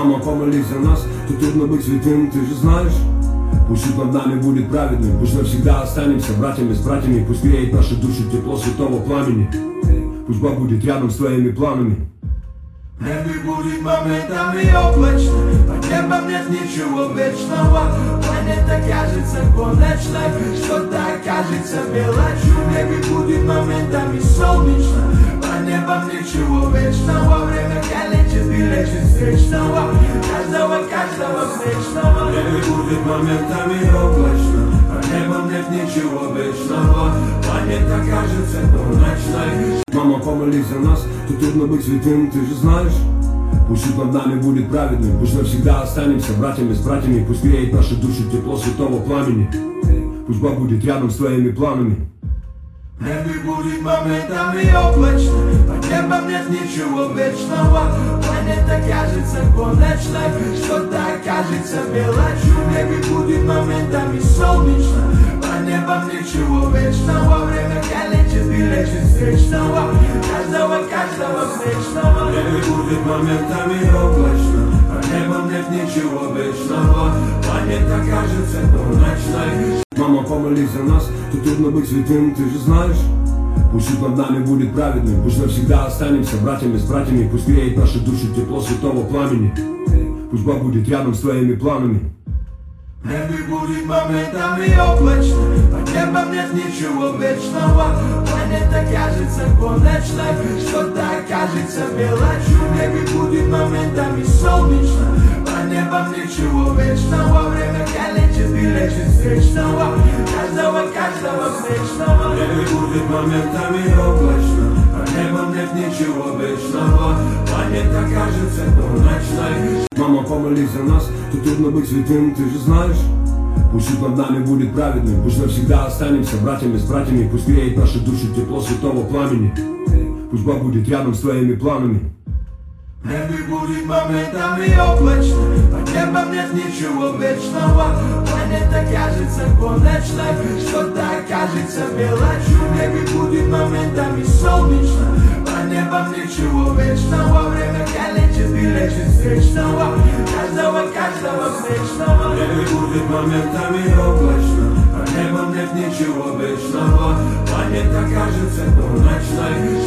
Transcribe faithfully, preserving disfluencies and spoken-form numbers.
Мама, помолись за нас, тут трудно быть святым, ты же знаешь. Пусть суд над нами будет праведным, пусть навсегда останемся братьями с братьями, пусть греет наши души тепло святого пламени. Пусть Бог будет рядом с твоими планами. Небо будет моментами облачно, под небом нет ничего вечного. Планета кажется конечной, что-то окажется мелочью. Небо будет моментами солнечно, под небом ничего вечного. Время калечит и лечит встречного, каждого, каждого встречного. Небо будет моментами облачно, под небом нет ничего вечного. Планета кажется конечной. Мама, помолись за нас, тут трудно быть святым, ты же знаешь. Пусть суд над нами будет праведным, пусть навсегда останемся братьями с братьями, пусть греет наши души тепло святого пламени. Пусть Бог будет рядом с твоими планами. Небо будет моментами облачно, под небом нет ничего вечного. Планета кажется конечной, что-то окажется мелочью. Небо будет моментами солнечно, под небом ничего вечного. Время калечит и лечит встречного, каждого, каждого встречного. Небо будет моментами облачно, под небом нет ничего вечного. Планета кажется конечной. Мама, помолись за нас, тут трудно быть святым, ты же знаешь. Пусть суд над нами будет праведным, пусть навсегда останемся братьями с братьями, пусть греет наши души тепло святого пламени. Пусть Бог будет рядом с твоими планами. Небо будет моментами облачно, под небом нет ничего вечного. Планета кажется конечной, что-то окажется мелочью. Небо будет моментами солнечно, под небом ничего вечного. Время калечит и лечит встречного, каждого, каждого встречного. Небо будет моментами облачно, под небом нет ничего вечного. Планета кажется конечной. Мама, помолись за нас, тут трудно быть святым, ты же знаешь. Пусть суд над нами будет праведным, пусть навсегда останемся братьями с братьями, пусть греет наши души тепло святого пламени. Пусть Бог будет рядом с твоими планами. Небо будет моментами облачно, под небом нет ничего вечного. Планета кажется конечной, что-то окажется мелочью. Небо будет моментами солнечно, под небом ничего вечного. Время калечит и лечит встречного, каждого, каждого встречного. Небо будет моментами облачно, под небом нет ничего вечного. Планета кажется конечной.